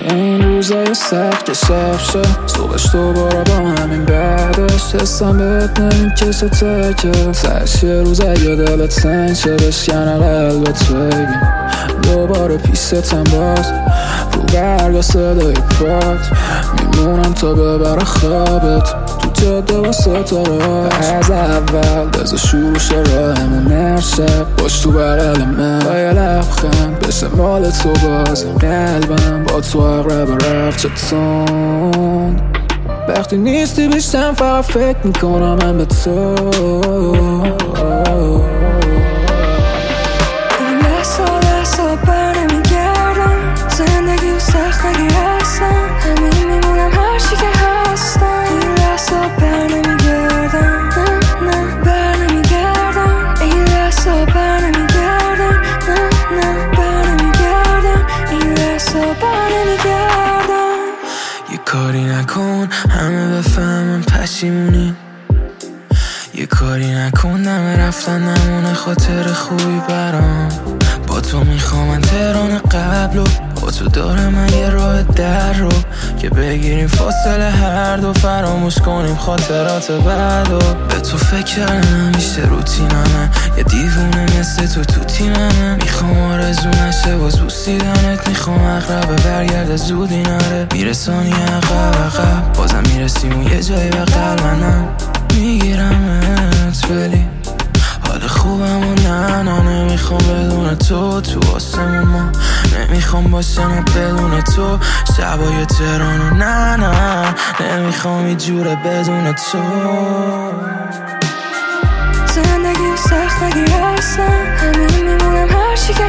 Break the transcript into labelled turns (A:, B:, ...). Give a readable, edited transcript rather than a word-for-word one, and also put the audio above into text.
A: اون روزای سخت که شب شد صبحش دوباره با همین بعدش حسم بهت نمیکشه تکه تش یه روز اگه دلت تنگ شه بشکنه قلبت بگی دوباره پیستم باز رو برگا صدای پات میمونم تا ببره خوابت تو جاده و ستاره از اول بذار شروع شه راهمون نرشه باش تو بغل من با یه لبخند بشه مال تو باز قلبم با تو اقرب رفت چطون وقتی نیستی بیشتم فقط فکر میکنم من به تو
B: لحظه بر نمیگردم زندگی و سخت نگیرستم همین میمونم هرچی که هستم این لحظه بر نمیگردم نه بر نمیگردم این لحظه بر نمیگردم نه بر نمیگردم این لحظه بر نمیگردم
C: یه کاری نکن همه بفهمن پشیمونی یه کاری نکن دم رفتن نمونه خاطر خوبی برام با تو میخوام من تهران قبلو با تو دارم من یه راه در رو که بگیریم فاصله هر دو فراموش کنیم خاطرات بعدو به تو فکر کردم همیشه روتینمه یه دیوونه مثل تو تیممه میخوام آرزو نشه باز بوسیدنت میخوام اقربه برگرده زودی نره میرسانی عقب بازم میرسیم اون یه جایی به قلبنم میگیرمت ولی حال خوبم و نه نمیخوام بدون تو آسمون ما نمیخوام باشم بدون تو شبای تهران و نه نمیخوام یه جوره بدون تو
B: زندگی و سخت نگیرستم همین میمونم هرچی که